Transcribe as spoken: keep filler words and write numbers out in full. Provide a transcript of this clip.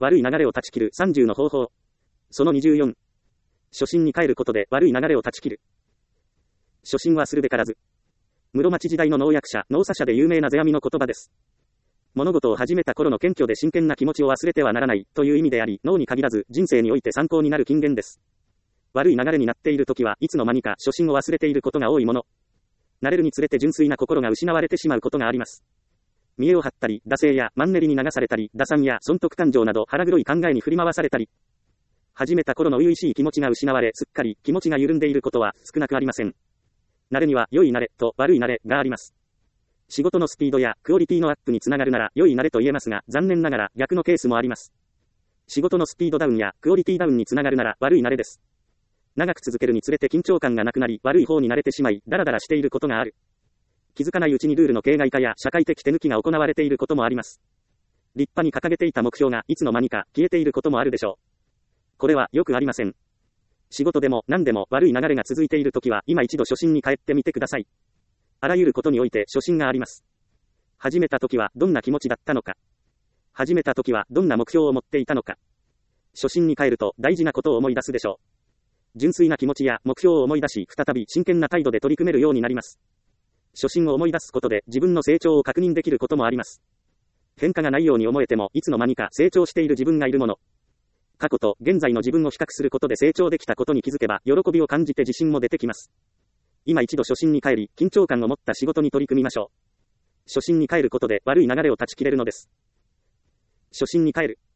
悪い流れを断ち切るさんじゅうの方法。そのにじゅうよん。初心に帰ることで悪い流れを断ち切る。初心はするべからず。室町時代の農薬者、農作者で有名な世阿弥の言葉です。物事を始めた頃の謙虚で真剣な気持ちを忘れてはならないという意味であり、脳に限らず人生において参考になる金言です。悪い流れになっている時はいつの間にか初心を忘れていることが多いもの。慣れるにつれて純粋な心が失われてしまうことがあります。見栄を張ったり、惰性やマンネリに流されたり、打算や損得感情など腹黒い考えに振り回されたり、始めた頃の初々しい気持ちが失われ、すっかり気持ちが緩んでいることは少なくありません。慣れには良い慣れと悪い慣れがあります。仕事のスピードやクオリティのアップにつながるなら良い慣れと言えますが、残念ながら逆のケースもあります。仕事のスピードダウンやクオリティダウンにつながるなら悪い慣れです。長く続けるにつれて緊張感がなくなり、悪い方に慣れてしまい、ダラダラしていることがある。気づかないうちにルールの形骸化や社会的手抜きが行われていることもあります。立派に掲げていた目標がいつの間にか消えていることもあるでしょう。これはよくありません。仕事でも何でも悪い流れが続いているときは今一度初心に帰ってみてください。あらゆることにおいて初心があります。始めたときはどんな気持ちだったのか。始めたときはどんな目標を持っていたのか。初心に帰ると大事なことを思い出すでしょう。純粋な気持ちや目標を思い出し、再び真剣な態度で取り組めるようになります。初心を思い出すことで自分の成長を確認できることもあります。変化がないように思えてもいつの間にか成長している自分がいるもの。過去と現在の自分を比較することで成長できたことに気づけば喜びを感じて自信も出てきます。今一度初心に帰り、緊張感を持った仕事に取り組みましょう。初心に帰ることで悪い流れを断ち切れるのです。初心に帰る。